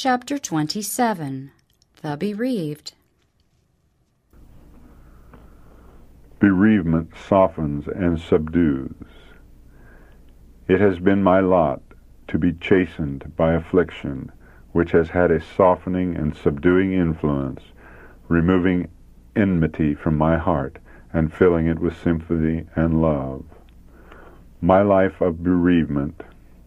Chapter 27. The Bereaved. Bereavement softens and subdues. It has been my lot to be chastened by affliction, which has had a softening and subduing influence, removing enmity from my heart and filling it with sympathy and love. My life of bereavement.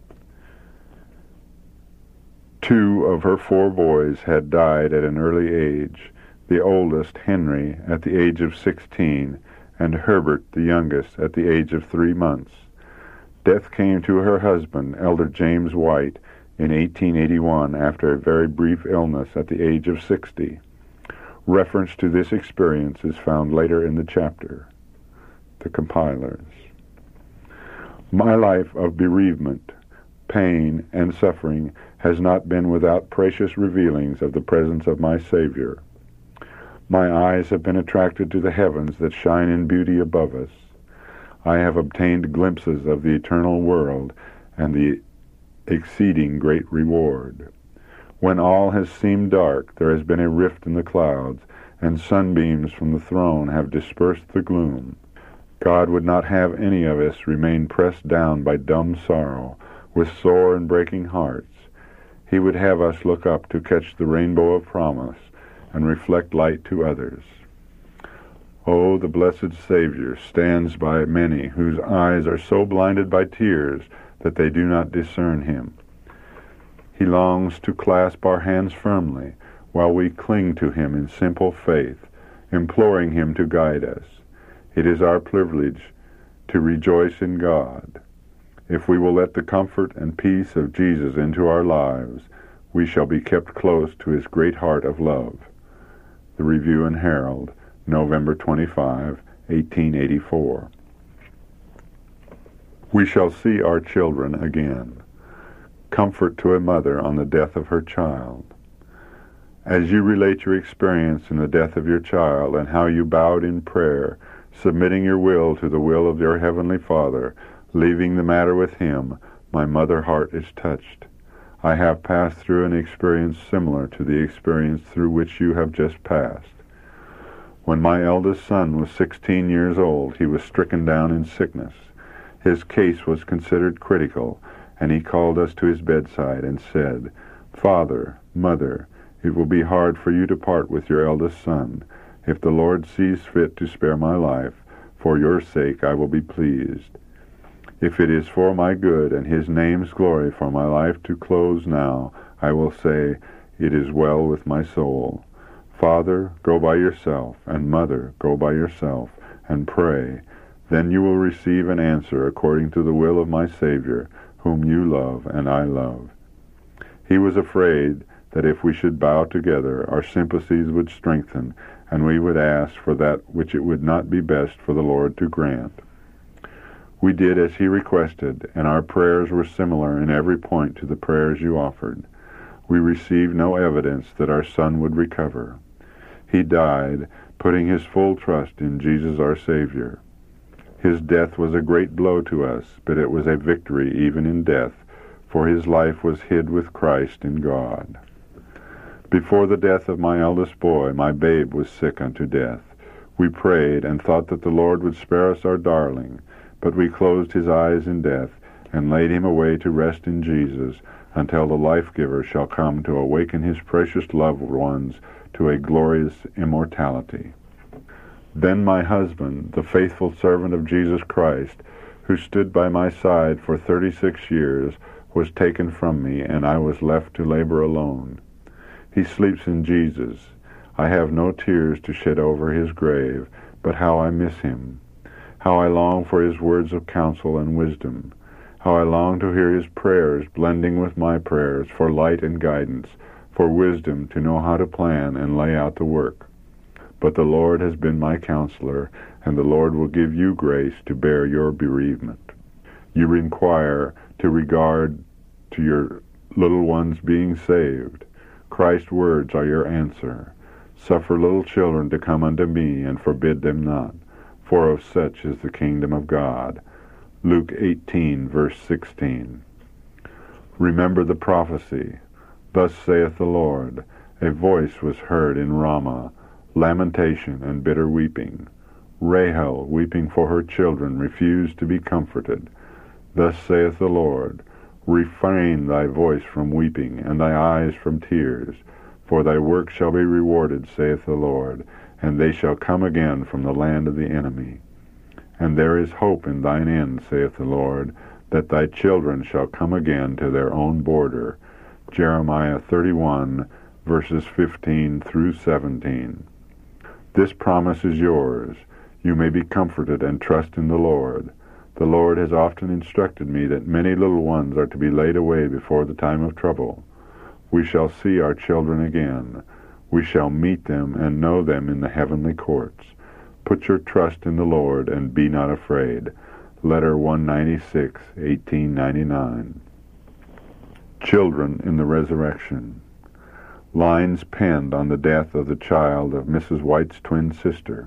2 of her 4 boys had died at an early age, the oldest, Henry, at the age of 16, and Herbert, the youngest, at the age of 3 months. Death came to her husband, Elder James White, in 1881 after a very brief illness at the age of 60. Reference to this experience is found later in the chapter. The compilers. My life of bereavement, pain, and suffering has not been without precious revealings of the presence of my Savior. My eyes have been attracted to the heavens that shine in beauty above us. I have obtained glimpses of the eternal world and the exceeding great reward. When all has seemed dark, there has been a rift in the clouds, and sunbeams from the throne have dispersed the gloom. God would not have any of us remain pressed down by dumb sorrow, with sore and breaking hearts. He would have us look up to catch the rainbow of promise and reflect light to others. Oh, the blessed Savior stands by many whose eyes are so blinded by tears that they do not discern him. He longs to clasp our hands firmly while we cling to him in simple faith, imploring him to guide us. It is our privilege to rejoice in God. If we will let the comfort and peace of Jesus into our lives, we shall be kept close to his great heart of love. The Review and Herald, November 25, 1884. We shall see our children again. Comfort to a mother on the death of her child. As you relate your experience in the death of your child and how you bowed in prayer, submitting your will to the will of your Heavenly Father, leaving the matter with him, my mother heart is touched. I have passed through an experience similar to the experience through which you have just passed. When my eldest son was 16 years old, he was stricken down in sickness. His case was considered critical, and he called us to his bedside and said, "Father, Mother, it will be hard for you to part with your eldest son. If the Lord sees fit to spare my life, for your sake I will be pleased. If it is for my good and his name's glory for my life to close now, I will say, it is well with my soul. Father, go by yourself, and Mother, go by yourself, and pray. Then you will receive an answer according to the will of my Savior, whom you love and I love." He was afraid that if we should bow together, our sympathies would strengthen, and we would ask for that which it would not be best for the Lord to grant. We did as he requested, and our prayers were similar in every point to the prayers you offered. We received no evidence that our son would recover. He died, putting his full trust in Jesus our Savior. His death was a great blow to us, but it was a victory even in death, for his life was hid with Christ in God. Before the death of my eldest boy, my babe was sick unto death. We prayed and thought that the Lord would spare us our darling, but we closed his eyes in death and laid him away to rest in Jesus until the life-giver shall come to awaken his precious loved ones to a glorious immortality. Then my husband, the faithful servant of Jesus Christ, who stood by my side for 36 years, was taken from me, and I was left to labor alone. He sleeps in Jesus. I have no tears to shed over his grave, but how I miss him. How I long for his words of counsel and wisdom. How I long to hear his prayers blending with my prayers for light and guidance, for wisdom to know how to plan and lay out the work. But the Lord has been my counselor, and the Lord will give you grace to bear your bereavement. You inquire to regard to your little ones being saved. Christ's words are your answer. Suffer little children to come unto me, and forbid them not, for of such is the kingdom of God. Luke 18, verse 16. Remember the prophecy. Thus saith the Lord, a voice was heard in Ramah, lamentation and bitter weeping. Rahel, weeping for her children, refused to be comforted. Thus saith the Lord, refrain thy voice from weeping, and thy eyes from tears, for thy work shall be rewarded, saith the Lord, and they shall come again from the land of the enemy. And there is hope in thine end, saith the Lord, that thy children shall come again to their own border. Jeremiah 31, verses 15 through 17. This promise is yours. You may be comforted and trust in the Lord. The Lord has often instructed me that many little ones are to be laid away before the time of trouble. We shall see our children again. We shall meet them and know them in the heavenly courts. Put your trust in the Lord and be not afraid. Letter 196, 1899. Children in the Resurrection. Lines penned on the death of the child of Mrs. White's twin sister.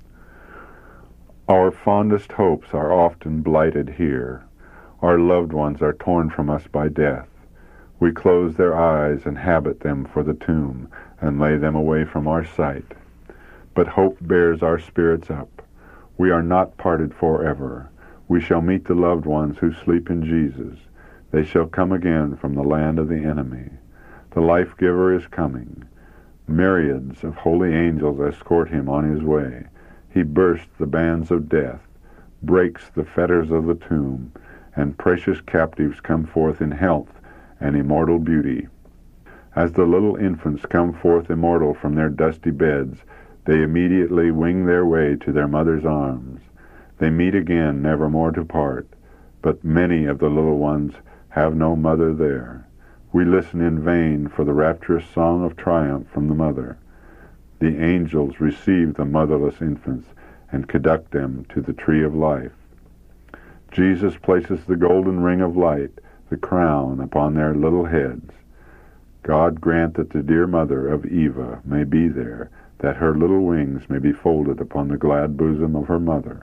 Our fondest hopes are often blighted here. Our loved ones are torn from us by death. We close their eyes and habit them for the tomb and lay them away from our sight. But hope bears our spirits up. We are not parted forever. We shall meet the loved ones who sleep in Jesus. They shall come again from the land of the enemy. The life-giver is coming. Myriads of holy angels escort him on his way. He bursts the bands of death, breaks the fetters of the tomb, and precious captives come forth in health and immortal beauty. As the little infants come forth immortal from their dusty beds, they immediately wing their way to their mother's arms. They meet again, never more to part. But many of the little ones have no mother there. We listen in vain for the rapturous song of triumph from the mother. The angels receive the motherless infants and conduct them to the tree of life. Jesus places the golden ring of light, the crown, upon their little heads. God grant that the dear mother of Eva may be there, that her little wings may be folded upon the glad bosom of her mother.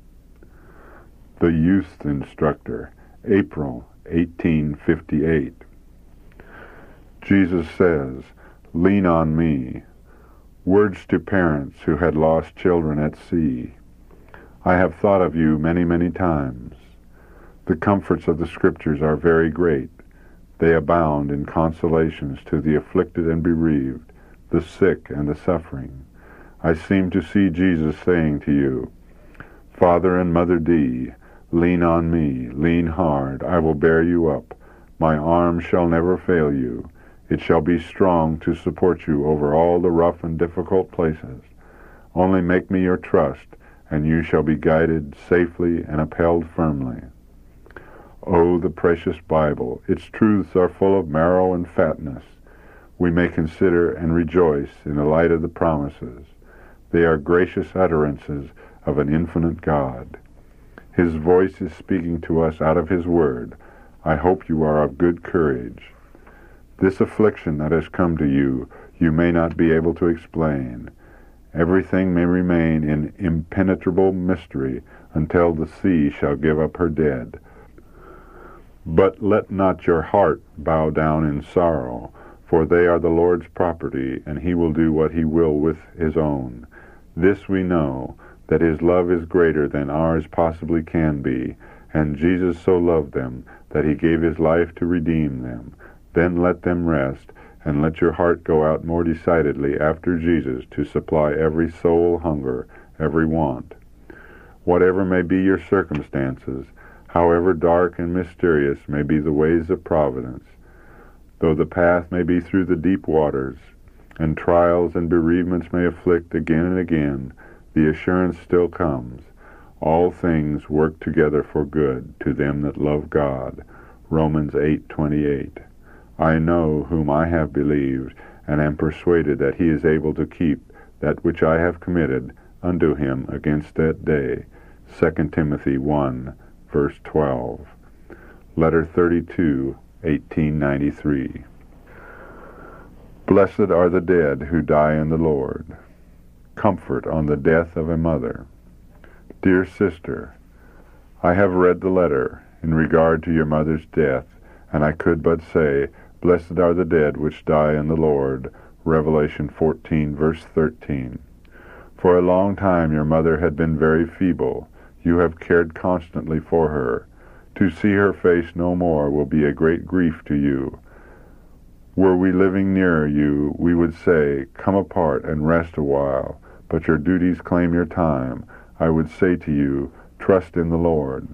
The Youth Instructor, April 1858. Jesus says, "Lean on me." Words to parents who had lost children at sea. I have thought of you many, many times. The comforts of the Scriptures are very great. They abound in consolations to the afflicted and bereaved, the sick and the suffering. I seem to see Jesus saying to you, "Father and Mother D, lean on me, lean hard, I will bear you up. My arm shall never fail you. It shall be strong to support you over all the rough and difficult places. Only make me your trust, and you shall be guided safely and upheld firmly." Oh, the precious Bible! Its truths are full of marrow and fatness. We may consider and rejoice in the light of the promises. They are gracious utterances of an infinite God. His voice is speaking to us out of His Word. I hope you are of good courage. This affliction that has come to you, you may not be able to explain. Everything may remain in impenetrable mystery until the sea shall give up her dead. But let not your heart bow down in sorrow, for they are the Lord's property, and He will do what He will with His own. This we know, that His love is greater than ours possibly can be, and Jesus so loved them that He gave His life to redeem them. Then let them rest, and let your heart go out more decidedly after Jesus to supply every soul hunger, every want. Whatever may be your circumstances, however dark and mysterious may be the ways of providence, though the path may be through the deep waters, and trials and bereavements may afflict again and again, the assurance still comes, all things work together for good to them that love God. Romans 8:28. I know whom I have believed, and am persuaded that He is able to keep that which I have committed unto Him against that day. 2 Timothy 1, verse 12. Letter 32, 1893. Blessed are the dead who die in the Lord. Comfort on the death of a mother. Dear sister, I have read the letter in regard to your mother's death, and I could but say, Blessed are the dead which die in the Lord. Revelation 14, verse 13. For a long time your mother had been very feeble. You have cared constantly for her. To see her face no more will be a great grief to you. Were we living nearer you, we would say, come apart and rest a while, but your duties claim your time. I would say to you, trust in the Lord.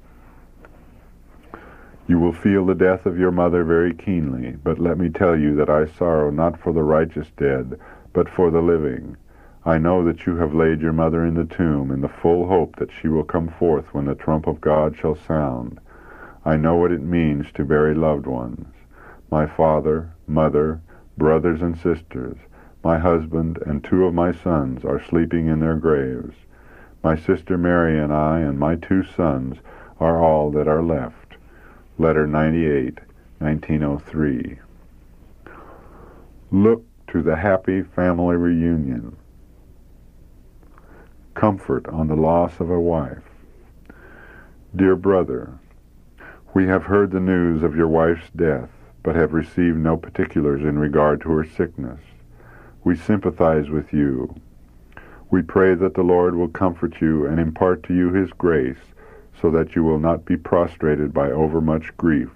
You will feel the death of your mother very keenly, but let me tell you that I sorrow not for the righteous dead, but for the living. I know that you have laid your mother in the tomb in the full hope that she will come forth when the trump of God shall sound. I know what it means to bury loved ones. My father, mother, brothers and sisters, my husband, and 2 of my sons are sleeping in their graves. My sister Mary and I and my 2 sons are all that are left. Letter 98, 1903. Look to the happy family reunion. Comfort on the loss of a wife. Dear brother, we have heard the news of your wife's death, but have received no particulars in regard to her sickness. We sympathize with you. We pray that the Lord will comfort you and impart to you his grace, so that you will not be prostrated by overmuch grief.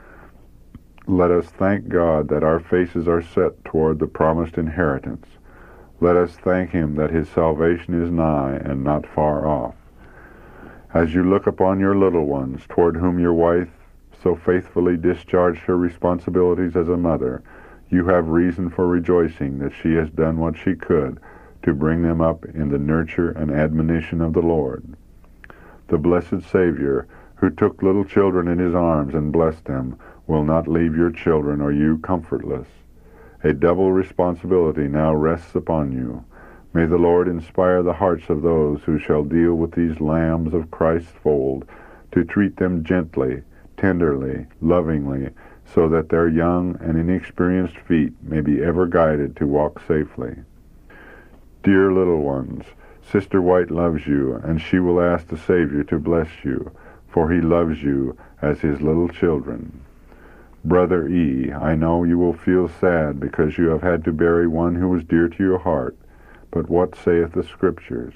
Let us thank God that our faces are set toward the promised inheritance. Let us thank him that his salvation is nigh and not far off. As you look upon your little ones, toward whom your wife so faithfully discharged her responsibilities as a mother, you have reason for rejoicing that she has done what she could to bring them up in the nurture and admonition of the Lord. The blessed Savior, who took little children in his arms and blessed them, will not leave your children or you comfortless. A double responsibility now rests upon you. May the Lord inspire the hearts of those who shall deal with these lambs of Christ's fold to treat them gently, tenderly, lovingly, so that their young and inexperienced feet may be ever guided to walk safely. Dear little ones, Sister White loves you, and she will ask the Savior to bless you, for he loves you as his little children. Brother E., I know you will feel sad because you have had to bury one who was dear to your heart, but what saith the Scriptures?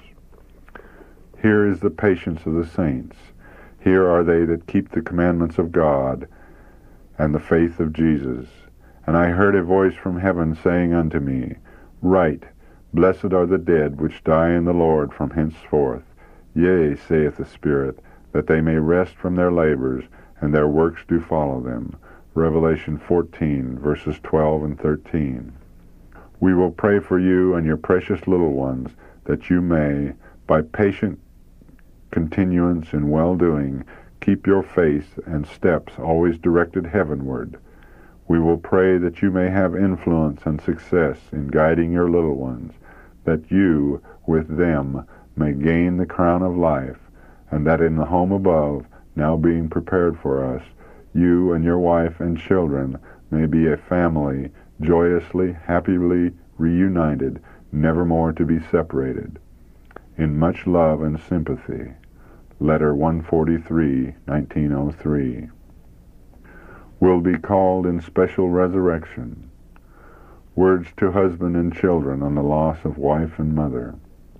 Here is the patience of the saints. Here are they that keep the commandments of God and the faith of Jesus. And I heard a voice from heaven saying unto me, Write, Blessed are the dead which die in the Lord from henceforth. Yea, saith the Spirit, that they may rest from their labors, and their works do follow them. Revelation 14, verses 12 and 13. We will pray for you and your precious little ones, that you may, by patient continuance in well-doing, keep your face and steps always directed heavenward. We will pray that you may have influence and success in guiding your little ones, that you, with them, may gain the crown of life, and that in the home above, now being prepared for us, you and your wife and children may be a family, joyously, happily reunited, never more to be separated. In much love and sympathy. Letter 143, 1903. Will be called in special resurrection. Words to husband and children on the loss of wife and mother.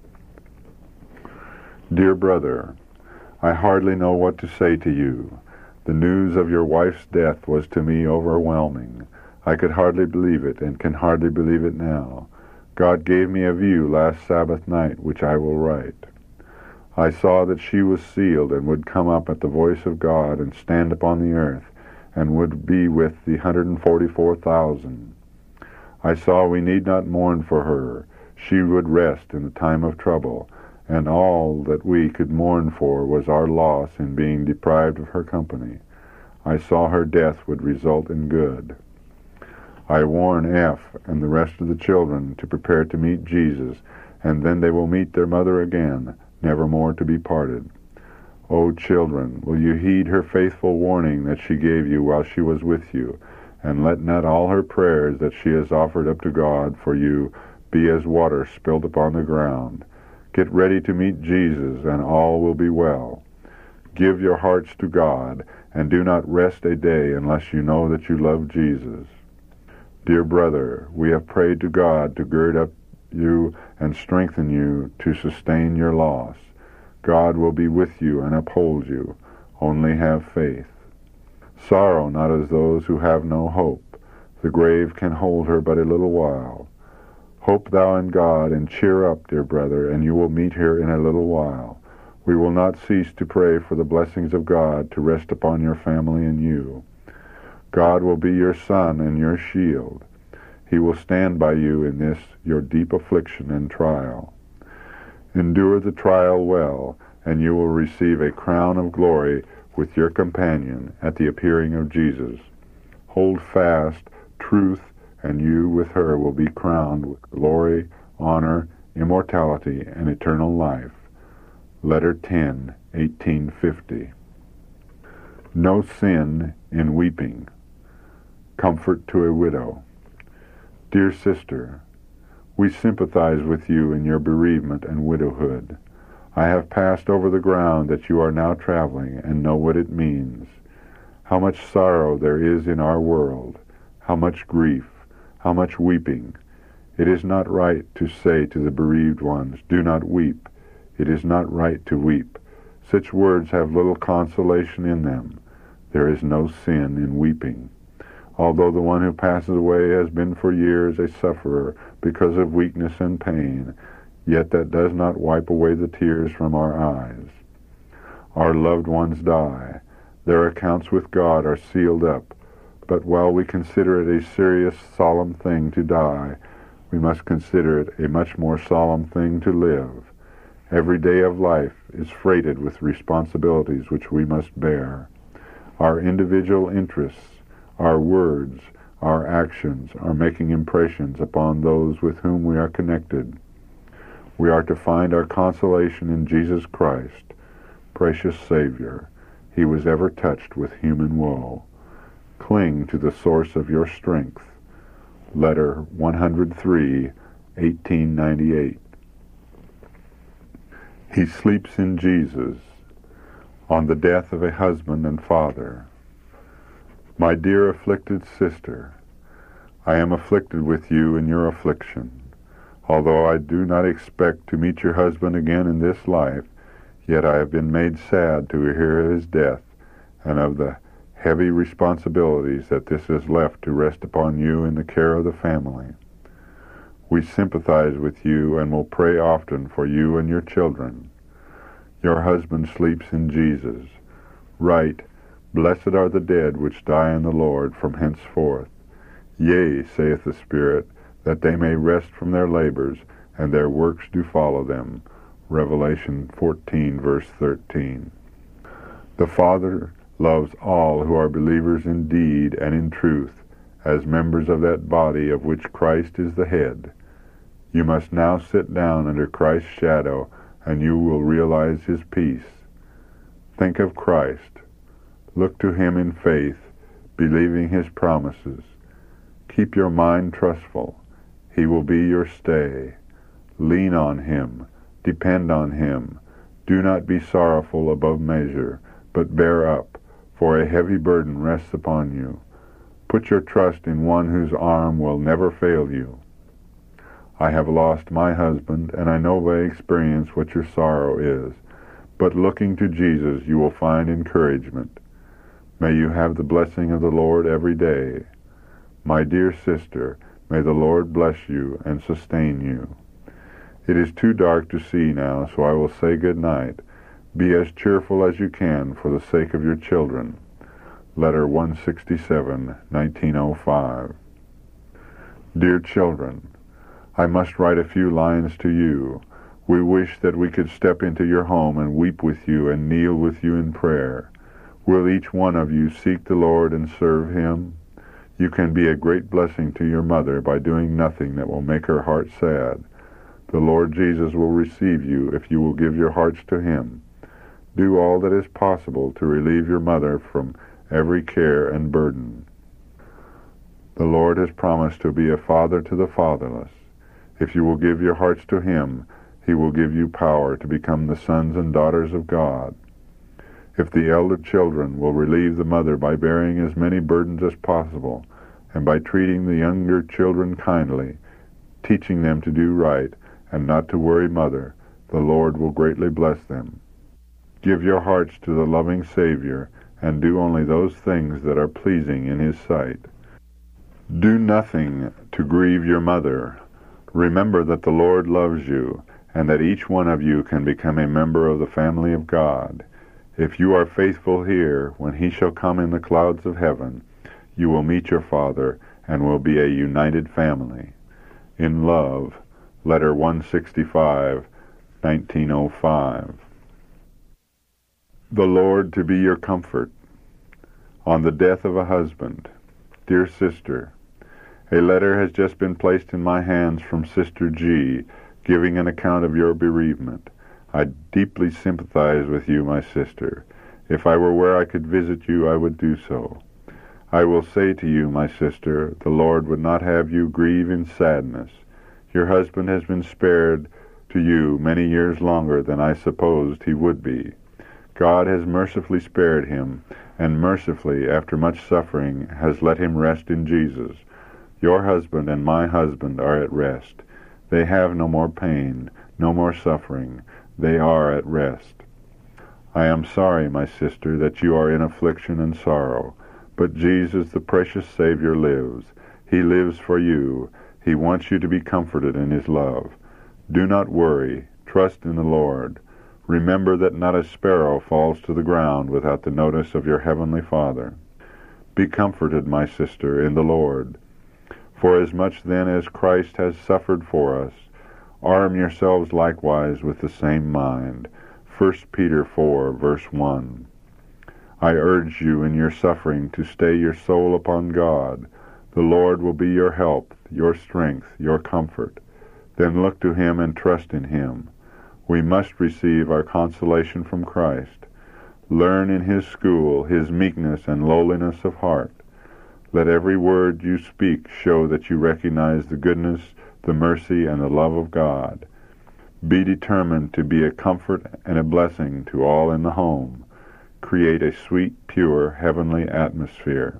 Dear brother, I hardly know what to say to you. The news of your wife's death was to me overwhelming. I could hardly believe it, and can hardly believe it now. God gave me a view last Sabbath night, which I will write. I saw that she was sealed, and would come up at the voice of God, and stand upon the earth, and would be with the 144,000. I saw we need not mourn for her. She would rest in the time of trouble, and all that we could mourn for was our loss in being deprived of her company. I saw her death would result in good. I warn F. and the rest of the children to prepare to meet Jesus, and then they will meet their mother again, never more to be parted. O children, will you heed her faithful warning that she gave you while she was with you, and let not all her prayers that she has offered up to God for you be as water spilled upon the ground. Get ready to meet Jesus, and all will be well. Give your hearts to God, and do not rest a day unless you know that you love Jesus. Dear brother, we have prayed to God to gird up you and strengthen you to sustain your loss. God will be with you and uphold you. Only have faith. Sorrow not as those who have no hope. The grave can hold her but a little while. Hope thou in God, and cheer up, dear brother, and you will meet her in a little while. We will not cease to pray for the blessings of God to rest upon your family and you. God will be your sun and your shield. He will stand by you in this, your deep affliction and trial. Endure the trial well, and you will receive a crown of glory with your companion at the appearing of Jesus. Hold fast truth, and you with her will be crowned with glory, honor, immortality, and eternal life. Letter 10, 1850. No sin in weeping. Comfort to a widow. Dear sister, we sympathize with you in your bereavement and widowhood. I have passed over the ground that you are now traveling and know what it means. How much sorrow there is in our world, how much grief, how much weeping. It is not right to say to the bereaved ones, do not weep. It is not right to weep. Such words have little consolation in them. There is no sin in weeping. Although the one who passes away has been for years a sufferer because of weakness and pain, yet that does not wipe away the tears from our eyes. Our loved ones die. Their accounts with God are sealed up. But while we consider it a serious, solemn thing to die, we must consider it a much more solemn thing to live. Every day of life is freighted with responsibilities which we must bear. Our individual interests, our words, our actions are making impressions upon those with whom we are connected. We are to find our consolation in Jesus Christ, precious Savior. He was ever touched with human woe. Cling to the source of your strength. Letter 103, 1898. He sleeps in Jesus. On the death of a husband and father. My dear afflicted sister, I am afflicted with you in your affliction. Although I do not expect to meet your husband again in this life, yet I have been made sad to hear of his death, and of the heavy responsibilities that this has left to rest upon you in the care of the family. We sympathize with you and will pray often for you and your children. Your husband sleeps in Jesus. Write, Blessed are the dead which die in the Lord from henceforth. Yea, saith the Spirit, that they may rest from their labors, and their works do follow them. Revelation 14, verse 13. The Father loves all who are believers in deed and in truth, as members of that body of which Christ is the head. You must now sit down under Christ's shadow, and you will realize his peace. Think of Christ. Look to him in faith, believing his promises. Keep your mind trustful. He will be your stay. Lean on him. Depend on him. Do not be sorrowful above measure, but bear up, for a heavy burden rests upon you. Put your trust in one whose arm will never fail you. I have lost my husband, and I know by experience what your sorrow is. But looking to Jesus, you will find encouragement. May you have the blessing of the Lord every day. My dear sister, may the Lord bless you and sustain you. It is too dark to see now, so I will say good night. Be as cheerful as you can for the sake of your children. Letter 167, 1905. Dear children, I must write a few lines to you. We wish that we could step into your home and weep with you and kneel with you in prayer. Will each one of you seek the Lord and serve him? You can be a great blessing to your mother by doing nothing that will make her heart sad. The Lord Jesus will receive you if you will give your hearts to him. Do all that is possible to relieve your mother from every care and burden. The Lord has promised to be a father to the fatherless. If you will give your hearts to him, he will give you power to become the sons and daughters of God. If the elder children will relieve the mother by bearing as many burdens as possible, and by treating the younger children kindly, teaching them to do right and not to worry mother, the Lord will greatly bless them. Give your hearts to the loving Savior, and do only those things that are pleasing in His sight. Do nothing to grieve your mother. Remember that the Lord loves you, and that each one of you can become a member of the family of God. If you are faithful here, when He shall come in the clouds of heaven, you will meet your Father and will be a united family. In love, Letter 165, 1905. The Lord to be your comfort. On the death of a husband. Dear Sister, a letter has just been placed in my hands from Sister G, giving an account of your bereavement. I deeply sympathize with you, my sister. If I were where I could visit you, I would do so. I will say to you, my sister, the Lord would not have you grieve in sadness. Your husband has been spared to you many years longer than I supposed he would be. God has mercifully spared him, and mercifully, after much suffering, has let him rest in Jesus. Your husband and my husband are at rest. They have no more pain, no more suffering. They are at rest. I am sorry, my sister, that you are in affliction and sorrow, but Jesus, the precious Savior, lives. He lives for you. He wants you to be comforted in His love. Do not worry. Trust in the Lord. Remember that not a sparrow falls to the ground without the notice of your heavenly Father. Be comforted, my sister, in the Lord. For as much then as Christ has suffered for us, arm yourselves likewise with the same mind. 1 Peter 4, verse 1. I urge you in your suffering to stay your soul upon God. The Lord will be your help, your strength, your comfort. Then look to Him and trust in Him. We must receive our consolation from Christ. Learn in His school His meekness and lowliness of heart. Let every word you speak show that you recognize the goodness, the mercy, and the love of God. Be determined to be a comfort and a blessing to all in the home. Create a sweet, pure, heavenly atmosphere.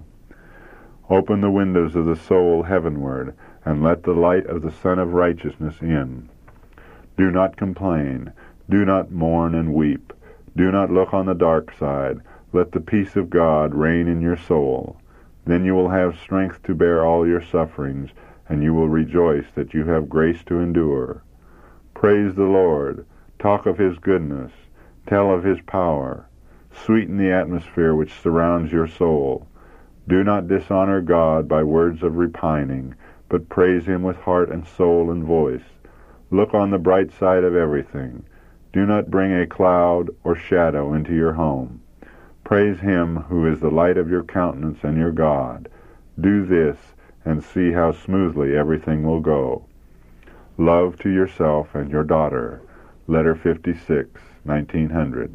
Open the windows of the soul heavenward, and let the light of the Sun of Righteousness in. Do not complain. Do not mourn and weep. Do not look on the dark side. Let the peace of God reign in your soul. Then you will have strength to bear all your sufferings, and you will rejoice that you have grace to endure. Praise the Lord. Talk of His goodness. Tell of His power. Sweeten the atmosphere which surrounds your soul. Do not dishonor God by words of repining, but praise Him with heart and soul and voice. Look on the bright side of everything. Do not bring a cloud or shadow into your home. Praise Him who is the light of your countenance and your God. Do this, and see how smoothly everything will go. Love to yourself and your daughter. Letter 56, 1900.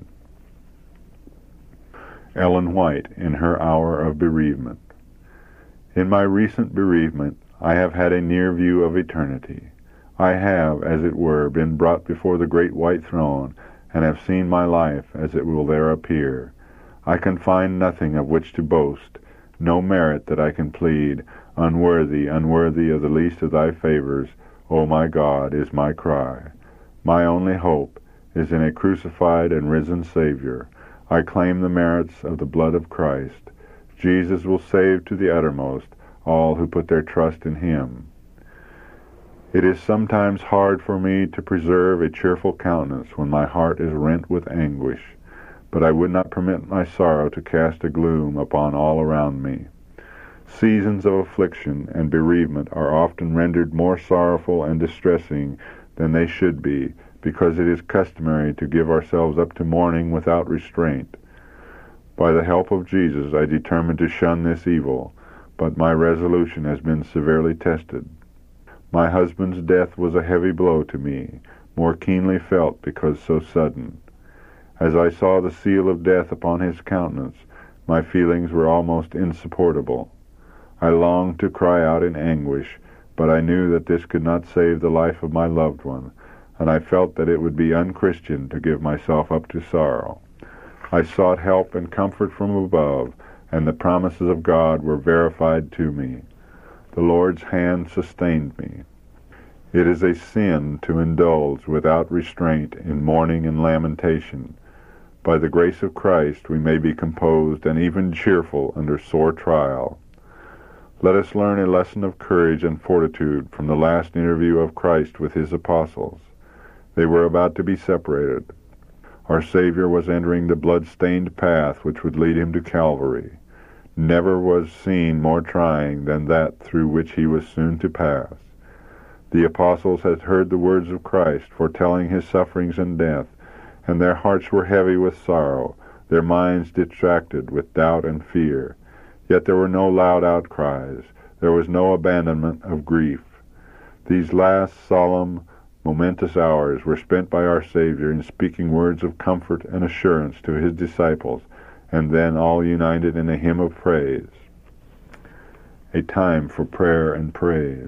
Ellen White, in her hour of bereavement. In my recent bereavement, I have had a near view of eternity. I have, as it were, been brought before the great white throne, and have seen my life as it will there appear. I can find nothing of which to boast, no merit that I can plead. Unworthy, unworthy of the least of thy favors, O my God, is my cry. My only hope is in a crucified and risen Savior. I claim the merits of the blood of Christ. Jesus will save to the uttermost all who put their trust in Him. It is sometimes hard for me to preserve a cheerful countenance when my heart is rent with anguish, but I would not permit my sorrow to cast a gloom upon all around me. Seasons of affliction and bereavement are often rendered more sorrowful and distressing than they should be, because it is customary to give ourselves up to mourning without restraint. By the help of Jesus, I determined to shun this evil, but my resolution has been severely tested. My husband's death was a heavy blow to me, more keenly felt because so sudden. As I saw the seal of death upon his countenance, my feelings were almost insupportable. I longed to cry out in anguish, but I knew that this could not save the life of my loved one, and I felt that it would be unchristian to give myself up to sorrow. I sought help and comfort from above, and the promises of God were verified to me. The Lord's hand sustained me. It is a sin to indulge without restraint in mourning and lamentation. By the grace of Christ we may be composed and even cheerful under sore trial. Let us learn a lesson of courage and fortitude from the last interview of Christ with his apostles. They were about to be separated. Our Savior was entering the blood-stained path which would lead him to Calvary. Never was seen more trying than that through which he was soon to pass. The apostles had heard the words of Christ foretelling his sufferings and death, and their hearts were heavy with sorrow, their minds distracted with doubt and fear. Yet there were no loud outcries. There was no abandonment of grief. These last solemn, momentous hours were spent by our Savior in speaking words of comfort and assurance to his disciples, and then all united in a hymn of praise. A time for prayer and praise.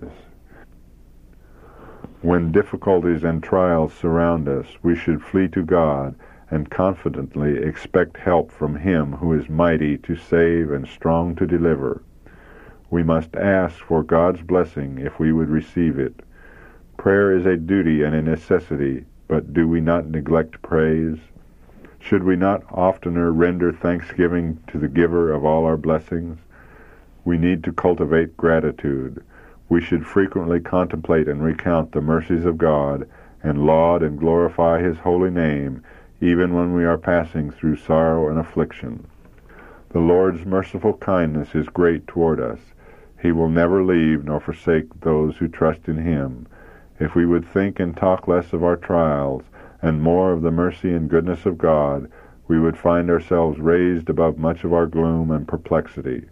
When difficulties and trials surround us, we should flee to God and confidently expect help from him who is mighty to save and strong to deliver. We must ask for God's blessing if we would receive it. Prayer is a duty and a necessity, but do we not neglect praise? Should we not oftener render thanksgiving to the giver of all our blessings? We need to cultivate gratitude. We should frequently contemplate and recount the mercies of God and laud and glorify his holy name, even when we are passing through sorrow and affliction. The Lord's merciful kindness is great toward us. He will never leave nor forsake those who trust in him. If we would think and talk less of our trials and more of the mercy and goodness of God, we would find ourselves raised above much of our gloom and perplexity.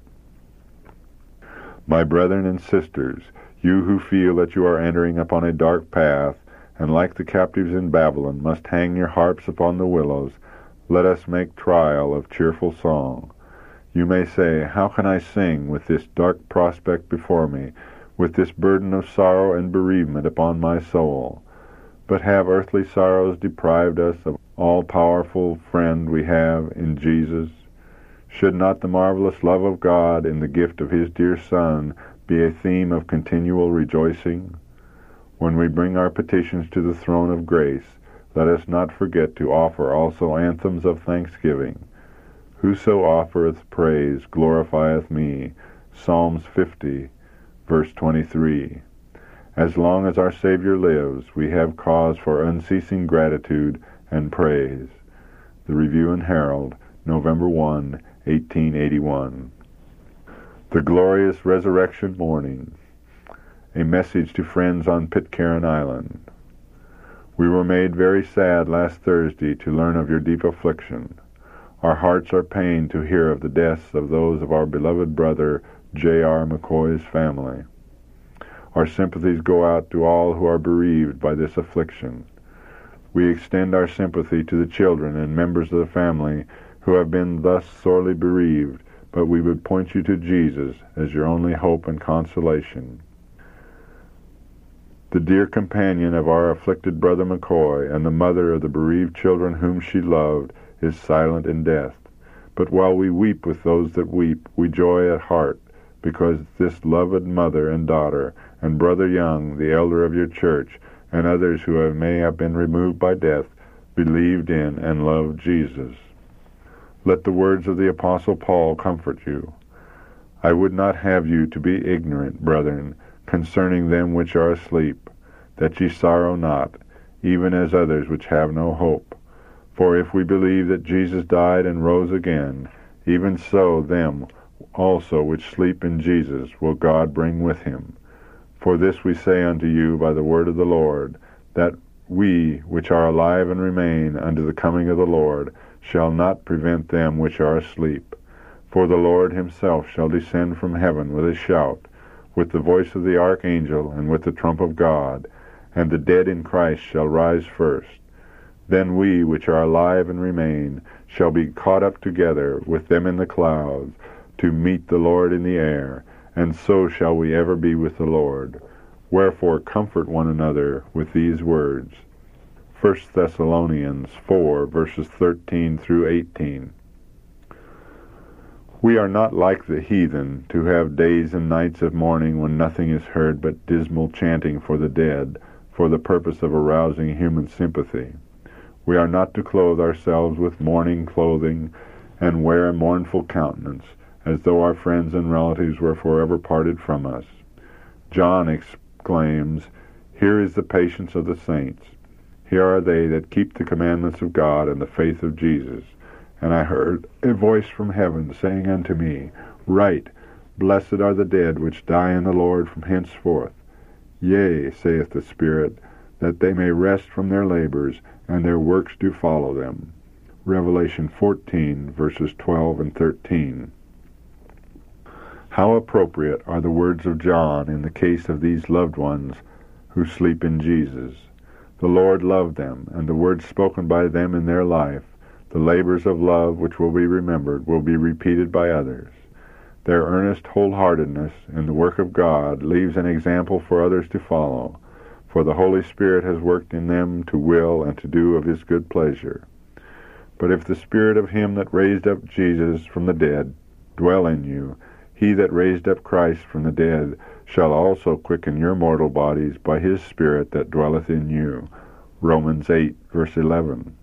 My brethren and sisters, you who feel that you are entering upon a dark path, and like the captives in Babylon must hang your harps upon the willows, let us make trial of cheerful song. You may say, how can I sing with this dark prospect before me, with this burden of sorrow and bereavement upon my soul? But have earthly sorrows deprived us of all-powerful friend we have in Jesus? Should not the marvelous love of God in the gift of his dear Son be a theme of continual rejoicing? When we bring our petitions to the throne of grace, let us not forget to offer also anthems of thanksgiving. Whoso offereth praise glorifieth me. Psalms 50, verse 23. As long as our Savior lives, we have cause for unceasing gratitude and praise. The Review and Herald, November 1, 1881. The Glorious Resurrection Morning. A message to friends on Pitcairn Island. We were made very sad last Thursday to learn of your deep affliction. Our hearts are pained to hear of the deaths of those of our beloved brother J.R. McCoy's family. Our sympathies go out to all who are bereaved by this affliction. We extend our sympathy to the children and members of the family who have been thus sorely bereaved, but we would point you to Jesus as your only hope and consolation. The dear companion of our afflicted brother McCoy and the mother of the bereaved children whom she loved is silent in death. But while we weep with those that weep, we joy at heart, because this loved mother and daughter, and Brother Young, the elder of your church, and others who may have been removed by death, believed in and loved Jesus. Let the words of the Apostle Paul comfort you. I would not have you to be ignorant, brethren, concerning them which are asleep, that ye sorrow not, even as others which have no hope. For if we believe that Jesus died and rose again, even so them also which sleep in Jesus will God bring with him. For this we say unto you by the word of the Lord, that we which are alive and remain unto the coming of the Lord shall not prevent them which are asleep. For the Lord himself shall descend from heaven with a shout, with the voice of the archangel, and with the trump of God, and the dead in Christ shall rise first. Then we which are alive and remain shall be caught up together with them in the clouds, to meet the Lord in the air, and so shall we ever be with the Lord. Wherefore comfort one another with these words. 1 Thessalonians 4, verses 13 through 18. We are not like the heathen, to have days and nights of mourning when nothing is heard but dismal chanting for the dead, for the purpose of arousing human sympathy. We are not to clothe ourselves with mourning clothing and wear a mournful countenance, as though our friends and relatives were forever parted from us. John exclaims, "Here is the patience of the saints. Here are they that keep the commandments of God and the faith of Jesus. And I heard a voice from heaven saying unto me, Write, Blessed are the dead which die in the Lord from henceforth. Yea, saith the Spirit, that they may rest from their labors, and their works do follow them." Revelation 14, verses 12 and 13. How appropriate are the words of John in the case of these loved ones who sleep in Jesus. The Lord loved them, and the words spoken by them in their life, the labors of love which will be remembered, will be repeated by others. Their earnest wholeheartedness in the work of God leaves an example for others to follow, for the Holy Spirit has worked in them to will and to do of his good pleasure. But if the Spirit of him that raised up Jesus from the dead dwell in you, he that raised up Christ from the dead shall also quicken your mortal bodies by his Spirit that dwelleth in you. Romans 8, verse 11.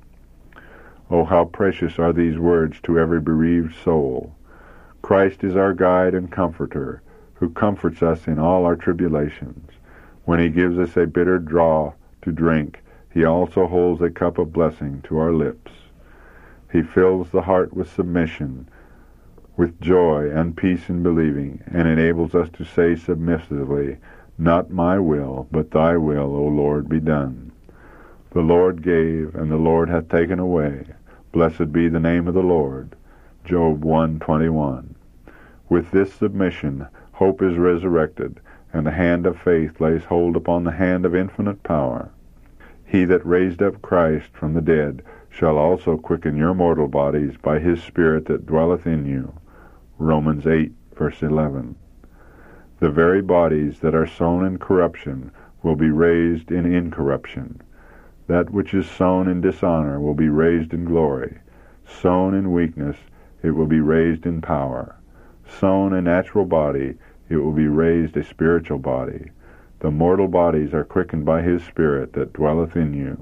Oh, how precious are these words to every bereaved soul. Christ is our guide and comforter, who comforts us in all our tribulations. When he gives us a bitter draught to drink, he also holds a cup of blessing to our lips. He fills the heart with submission, with joy and peace in believing, and enables us to say submissively, Not my will, but thy will, O Lord, be done. The Lord gave, and the Lord hath taken away. Blessed be the name of the Lord. Job 1:21. With this submission, hope is resurrected, and the hand of faith lays hold upon the hand of infinite power. He that raised up Christ from the dead shall also quicken your mortal bodies by his Spirit that dwelleth in you. Romans 8, verse 11. The very bodies that are sown in corruption will be raised in incorruption. That which is sown in dishonor will be raised in glory. Sown in weakness, it will be raised in power. Sown a natural body, it will be raised a spiritual body. The mortal bodies are quickened by his Spirit that dwelleth in you.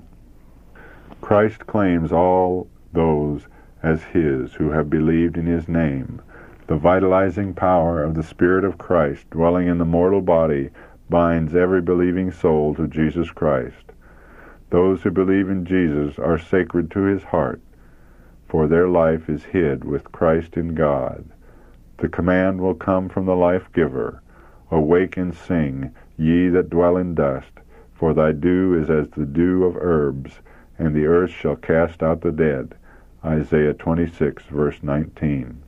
Christ claims all those as his who have believed in his name. The vitalizing power of the Spirit of Christ dwelling in the mortal body binds every believing soul to Jesus Christ. Those who believe in Jesus are sacred to his heart, for their life is hid with Christ in God. The command will come from the life-giver, Awake and sing, ye that dwell in dust, for thy dew is as the dew of herbs, and the earth shall cast out the dead. Isaiah 26, verse 19.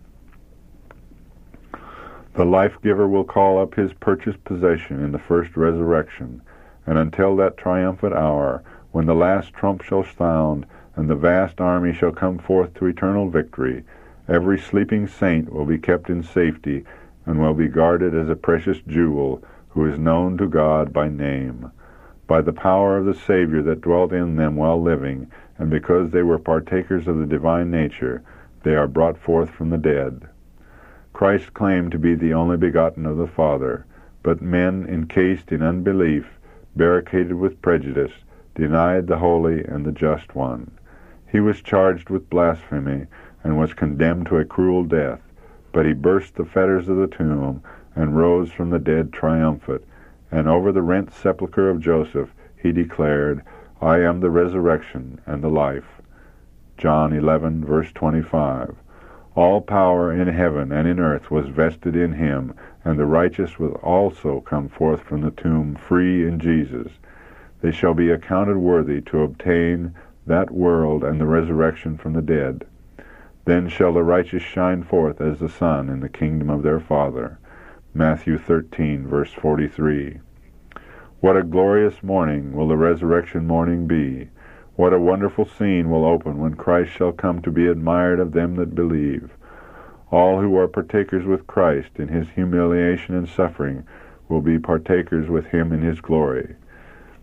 The life-giver will call up his purchased possession in the first resurrection, and until that triumphant hour, when the last trump shall sound, and the vast army shall come forth to eternal victory, every sleeping saint will be kept in safety, and will be guarded as a precious jewel, who is known to God by name. By the power of the Savior that dwelt in them while living, and because they were partakers of the divine nature, they are brought forth from the dead. Christ claimed to be the only begotten of the Father, but men encased in unbelief, barricaded with prejudice, denied the Holy and the Just One. He was charged with blasphemy, and was condemned to a cruel death, but he burst the fetters of the tomb, and rose from the dead triumphant, and over the rent sepulchre of Joseph he declared, I am the resurrection and the life. John 11, verse 25. All power in heaven and in earth was vested in him, and the righteous will also come forth from the tomb free in Jesus. They shall be accounted worthy to obtain that world and the resurrection from the dead. Then shall the righteous shine forth as the sun in the kingdom of their Father. Matthew 13, verse 43. What a glorious morning will the resurrection morning be! What a wonderful scene will open when Christ shall come to be admired of them that believe. All who are partakers with Christ in his humiliation and suffering will be partakers with him in his glory.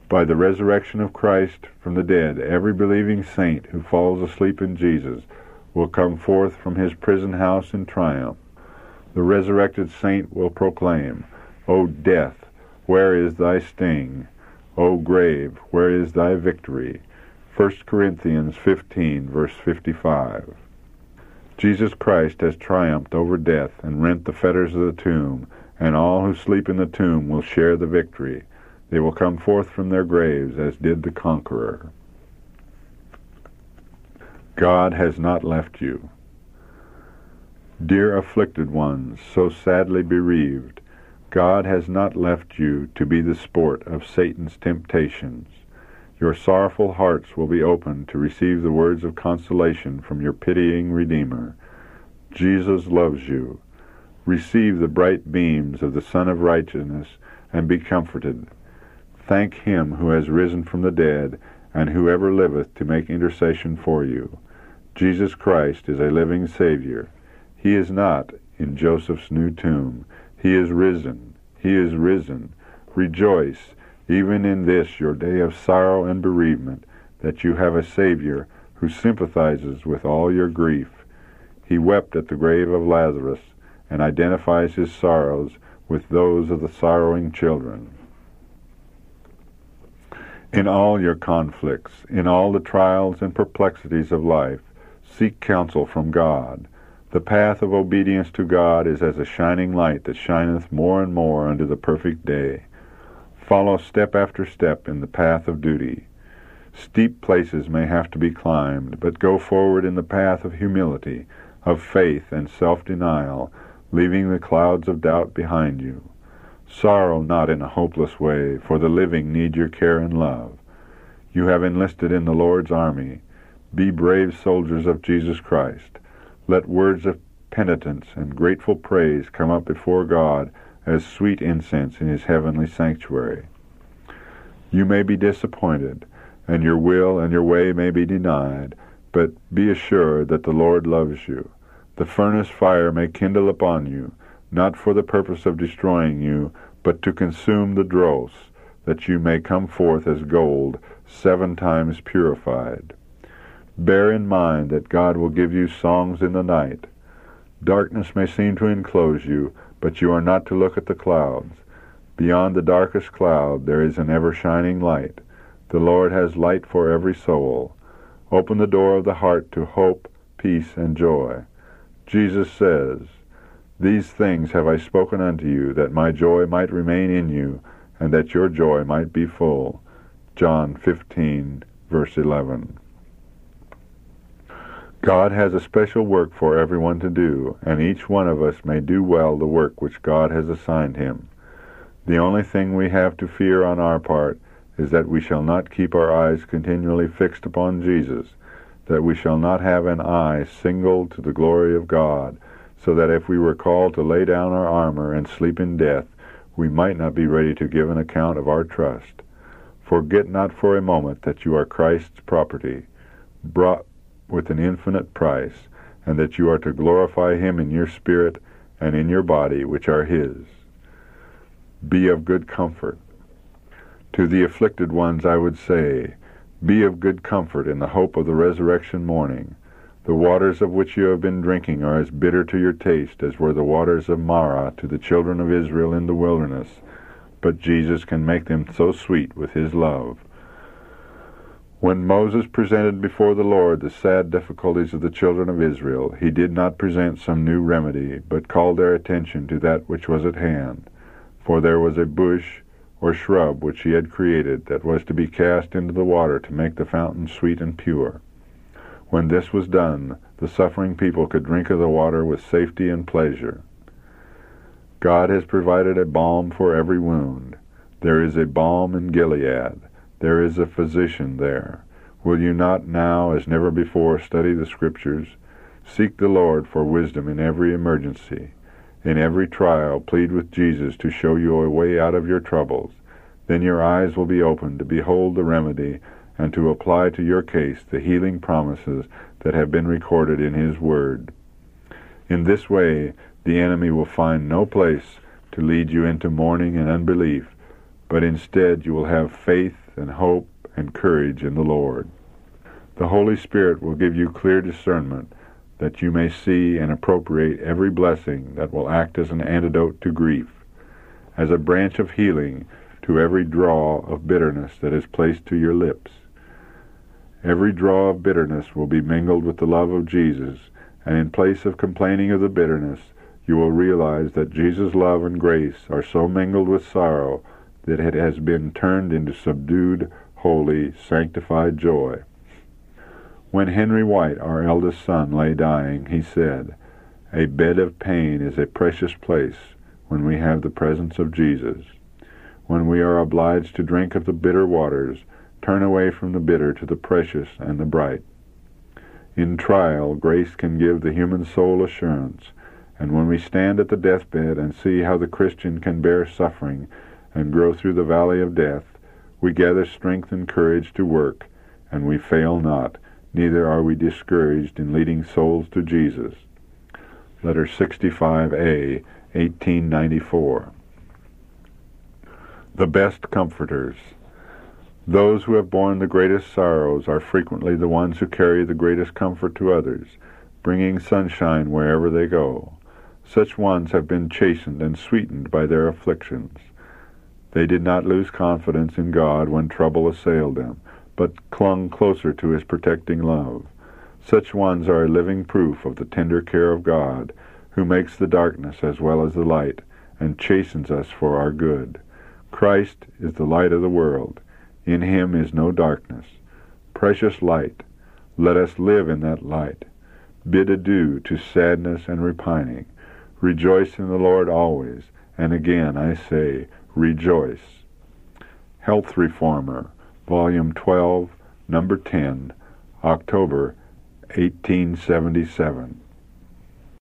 By the resurrection of Christ from the dead, every believing saint who falls asleep in Jesus will come forth from his prison house in triumph. The resurrected saint will proclaim, O death, where is thy sting? O grave, where is thy victory? 1 Corinthians 15, verse 55. Jesus Christ has triumphed over death and rent the fetters of the tomb, and all who sleep in the tomb will share the victory. They will come forth from their graves as did the conqueror. God has not left you. Dear afflicted ones, so sadly bereaved, God has not left you to be the sport of Satan's temptations. Your sorrowful hearts will be opened to receive the words of consolation from your pitying Redeemer. Jesus loves you. Receive the bright beams of the Sun of Righteousness and be comforted. Thank him who has risen from the dead, and who ever liveth to make intercession for you. Jesus Christ is a living Savior. He is not in Joseph's new tomb. He is risen. He is risen. Rejoice, even in this your day of sorrow and bereavement, that you have a Savior who sympathizes with all your grief. He wept at the grave of Lazarus, and identifies his sorrows with those of the sorrowing children. In all your conflicts, in all the trials and perplexities of life, seek counsel from God. The path of obedience to God is as a shining light that shineth more and more unto the perfect day. Follow step after step in the path of duty. Steep places may have to be climbed, but go forward in the path of humility, of faith and self-denial, leaving the clouds of doubt behind you. Sorrow not in a hopeless way, for the living need your care and love. You have enlisted in the Lord's army. Be brave soldiers of Jesus Christ. Let words of penitence and grateful praise come up before God as sweet incense in his heavenly sanctuary. You may be disappointed, and your will and your way may be denied, but be assured that the Lord loves you. The furnace fire may kindle upon you, not for the purpose of destroying you, but to consume the dross, that you may come forth as gold 7 times purified. Bear in mind that God will give you songs in the night. Darkness may seem to enclose you, but you are not to look at the clouds. Beyond the darkest cloud there is an ever-shining light. The Lord has light for every soul. Open the door of the heart to hope, peace, and joy. Jesus says, These things have I spoken unto you, that my joy might remain in you, and that your joy might be full. John 15, verse 11. God has a special work for everyone to do, and each one of us may do well the work which God has assigned him. The only thing we have to fear on our part is that we shall not keep our eyes continually fixed upon Jesus, that we shall not have an eye single to the glory of God, so that if we were called to lay down our armor and sleep in death, we might not be ready to give an account of our trust. Forget not for a moment that you are Christ's property, bought with an infinite price, and that you are to glorify him in your spirit and in your body, which are his. Be of good comfort. To the afflicted ones I would say, be of good comfort in the hope of the resurrection morning. The waters of which you have been drinking are as bitter to your taste as were the waters of Marah to the children of Israel in the wilderness, but Jesus can make them so sweet with his love. When Moses presented before the Lord the sad difficulties of the children of Israel, he did not present some new remedy, but called their attention to that which was at hand. For there was a bush or shrub which he had created that was to be cast into the water to make the fountain sweet and pure. When this was done, the suffering people could drink of the water with safety and pleasure. God has provided a balm for every wound. There is a balm in Gilead. There is a physician there. Will you not now, as never before, study the Scriptures? Seek the Lord for wisdom in every emergency. In every trial, plead with Jesus to show you a way out of your troubles. Then your eyes will be opened to behold the remedy and to apply to your case the healing promises that have been recorded in his word. In this way, the enemy will find no place to lead you into mourning and unbelief, but instead you will have faith and hope and courage in the Lord. The Holy Spirit will give you clear discernment that you may see and appropriate every blessing that will act as an antidote to grief, as a branch of healing to every draw of bitterness that is placed to your lips. Every draw of bitterness will be mingled with the love of Jesus, and in place of complaining of the bitterness, you will realize that Jesus' love and grace are so mingled with sorrow that it has been turned into subdued, holy, sanctified joy. When Henry White, our eldest son, lay dying, he said, "A bed of pain is a precious place when we have the presence of Jesus. When we are obliged to drink of the bitter waters, turn away from the bitter to the precious and the bright." In trial, grace can give the human soul assurance, and when we stand at the deathbed and see how the Christian can bear suffering and grow through the valley of death, we gather strength and courage to work, and we fail not, neither are we discouraged in leading souls to Jesus. Letter 65A, 1894. The best comforters. Those who have borne the greatest sorrows are frequently the ones who carry the greatest comfort to others, bringing sunshine wherever they go. Such ones have been chastened and sweetened by their afflictions. They did not lose confidence in God when trouble assailed them, but clung closer to his protecting love. Such ones are a living proof of the tender care of God, who makes the darkness as well as the light, and chastens us for our good. Christ is the light of the world. In him is no darkness. Precious light, let us live in that light. Bid adieu to sadness and repining. Rejoice in the Lord always, and again I say, rejoice. Health Reformer, Volume 12, Number 10, October 1877.